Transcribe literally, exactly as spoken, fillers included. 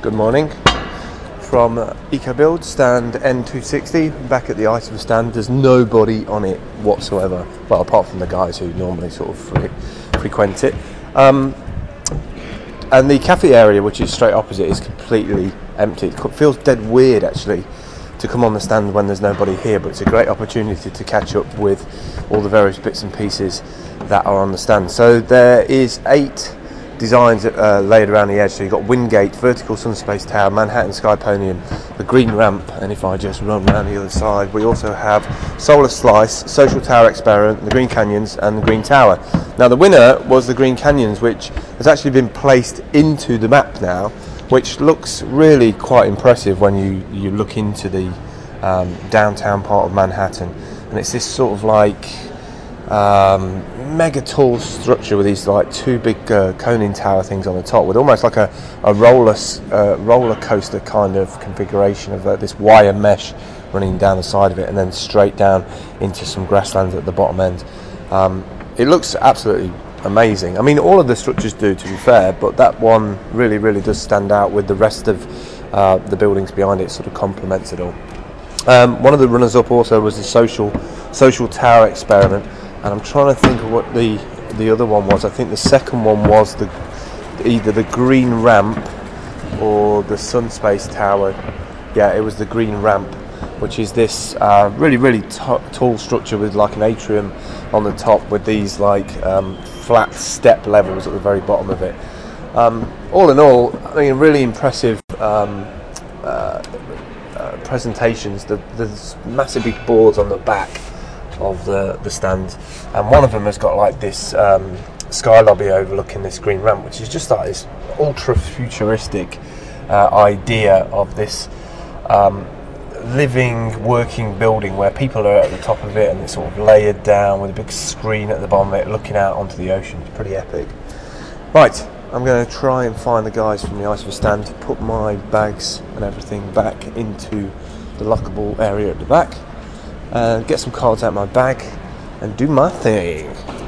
Good morning from EcoBuild stand N two sixty, back at the Isover stand. There's nobody on it whatsoever, well, apart from the guys who normally sort of fre frequent it. Um, and the cafe area, which is straight opposite, is completely empty. It feels dead weird actually to come on the stand when there's nobody here, but it's a great opportunity to catch up with all the various bits and pieces that are on the stand. So there is eight designs uh, laid around the edge. So you've got Wingate, Vertical Sunspace Tower, Manhattan Sky Podium, the Green Ramp, and if I just run around the other side, we also have Solar Slice, Social Tower Experiment, the Green Canyons, and the Green Tower. Now the winner was the Green Canyons, which has actually been placed into the map now, which looks really quite impressive when you, you look into the um, downtown part of Manhattan. And it's this sort of like um, mega tall structure with these like two big uh, coning tower things on the top, with almost like a, a roller uh, roller coaster kind of configuration of uh, this wire mesh running down the side of it, and then straight down into some grasslands at the bottom end. Um, it looks absolutely amazing. I mean, all of the structures do, to be fair, but that one really, really does stand out with the rest of uh, the buildings behind it. Sort of complements it all. Um, one of the runners-up also was the social social tower experiment, and I'm trying to think of what the the other one was. I think the second one was the either the Green Ramp or the Sunspace Tower. Yeah, it was the Green Ramp, which is this uh, really, really tall structure with like an atrium on the top, with these like um, flat step levels at the very bottom of it. Um, all in all, I mean, really impressive um, uh, uh, presentations. The, there's massive big boards on the back of the, the stand, and one of them has got like this um, sky lobby overlooking this Green Ramp, which is just like this ultra futuristic uh, idea of this um, living, working building where people are at the top of it, and it's sort of layered down with a big screen at the bottom of it looking out onto the ocean. It's pretty epic. Right, I'm going to try and find the guys from the Isover stand, put my bags and everything back into the lockable area at the back, and get some cards out of my bag and do my thing.